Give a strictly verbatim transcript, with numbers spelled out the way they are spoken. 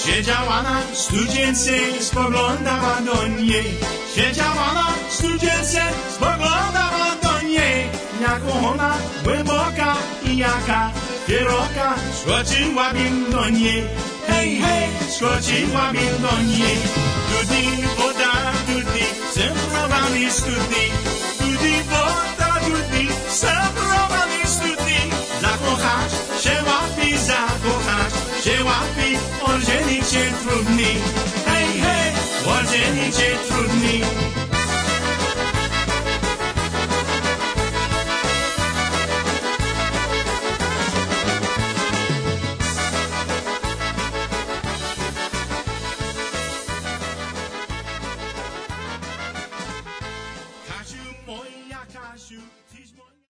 Siedziała na studzience, spoglądała do niej. Siedziała na studzience, spoglądała do niej. Jak ona głęboka i jaka szeroka, skoczyłabym do niej. Hej, hej, skoczyłabym do niej. Tudy, woda, tudy, semprowany study. Tudy, woda, tudy, semprowany study. Zakochać się łapi, zakochać się łapi, ożenić się trudny. Hej, hej, ożenić się trudny. Kasiu, moja Kasiu, tyś moja.